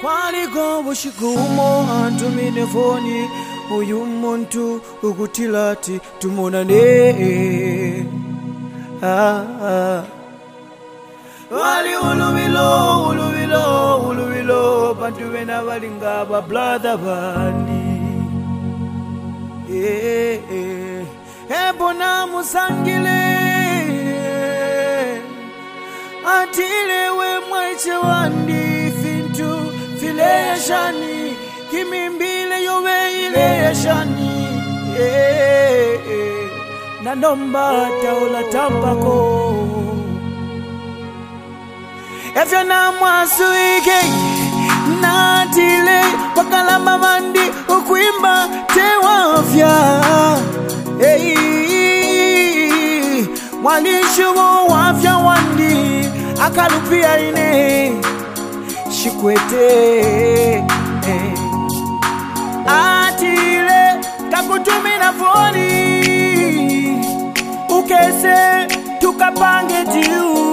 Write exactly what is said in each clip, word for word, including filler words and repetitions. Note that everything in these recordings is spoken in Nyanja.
Waliko bushikumo antumine foni uyu muntu ukutilati tumonane ah, ah. Wali ulubilo ulubilo ulubilo bantu bena balinga ba brother bandi eh eh ebona musangile atile we mweche wandi fintu file shani kimimbile yowe ile shani eh eh na nomba taula tampako efyo na mwasuike natile wakalamba mandi ukuimba tewafya hey mwanishumo wafya wandi akalupia ine shikwete hey. Atile kakutumina foni ukese tukapange tiu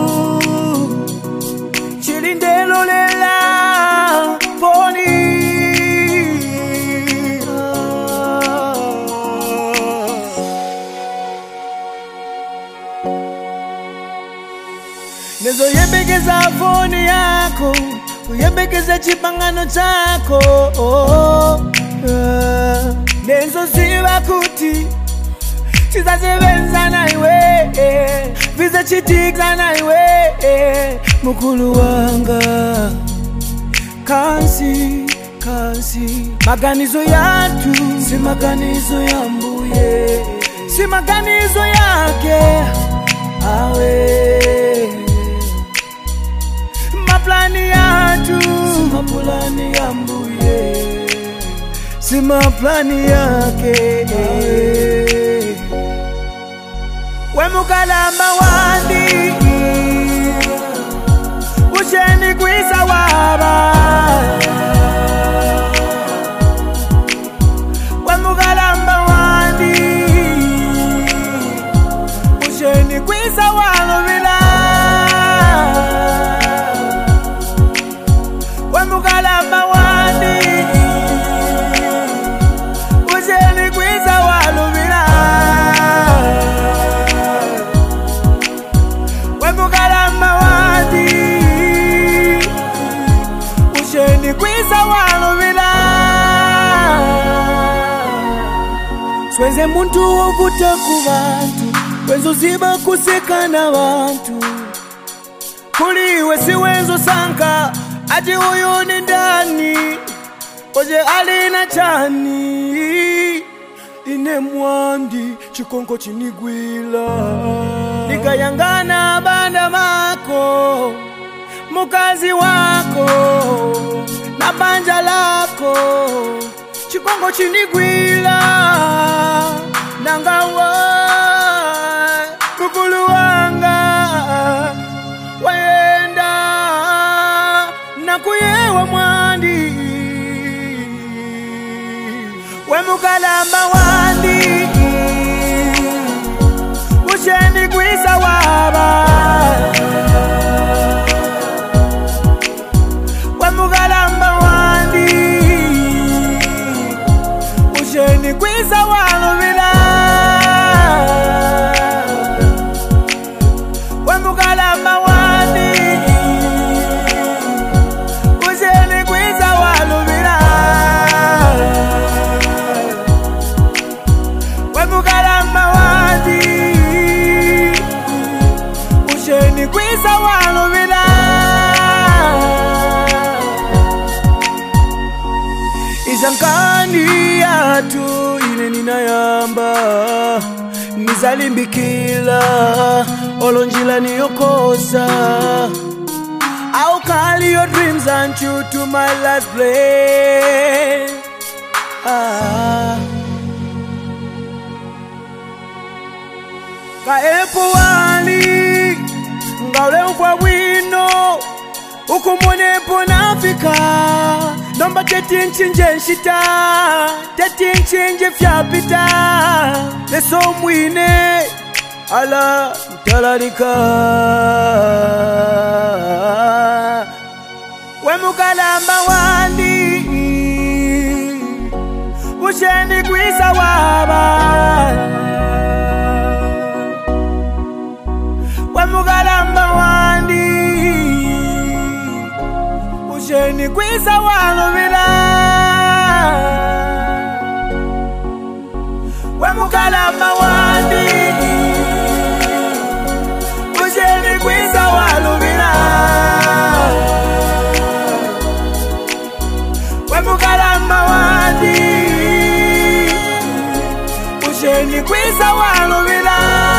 Chilindelo lela foni Nezo yebekeza foni yako Uyebekeza chipangano chako oh, uh, Nezo siwa kuti Chiza sebenza na iwe eh, Visa chitikza na iwe eh, mukulu wanga Kansi, kansi Maganizo yatu Si maganizo ya mbuye Si maganizo yake Awe Maplani yatu Si maplani ya mbuye Si maplani yake Awe Wemukalamba wandi Usheni kwisa waba Wemukalamba wandi Usheni kwisa walubila Wemukalamba wandi Usheni kwisa walubila Wemukalamba wandi Usheni kwisa walubila Sweze muntu ovuta ku bantu Wenzo ziba kuseka na bantu Kuliwe si wenzo sanka Ati uyu ni ndani Oje alina chani Ine mwandi chikonko chinigwila Nikayangana banda mako Mukazi wako Na banja lako Chikongo chinigwila Nangawa Kukulu wanga Wenda Nakuyewa mwandi Wemukalamba wandi Usheni kwisa waba Wemukalamba wandi Usheni kwisa walubila Wemukalamba wandi Usheni kwisa walubila Wemukalamba wandi Usheni kwisa walubila Izankani yatu ile ninayamba Nizalimbikila Olonjila niyokosa I'll call your dreams and you to my last play ah. Kaepo wali Ngaule ukwa wino Ukumonepo nafika Nomba tetinchinje nshita Tetinchinje fyapita Leso mwine Ala mtalarika Wemu Wemukalamba wandi usheni kwisa waba Wemukalamba wandi usheni kwisa walubila Wemukalamba wandi usheni kwisa walubila Wemukalamba wandi usheni kwisa walubila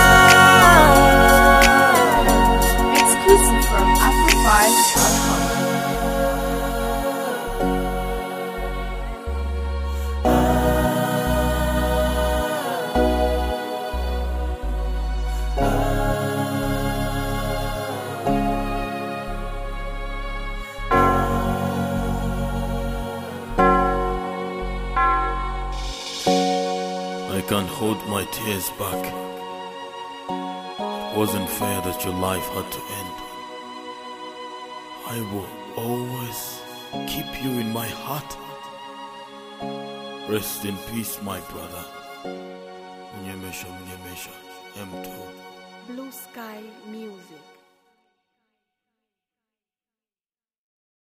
Exclusive from Afrofiles dot com. I can't hold my tears back. It wasn't fair that your life had to end. I will always keep you in my heart. Rest in peace, my brother. Unyemesha, Unyemesha, M two. Blue Sky Music.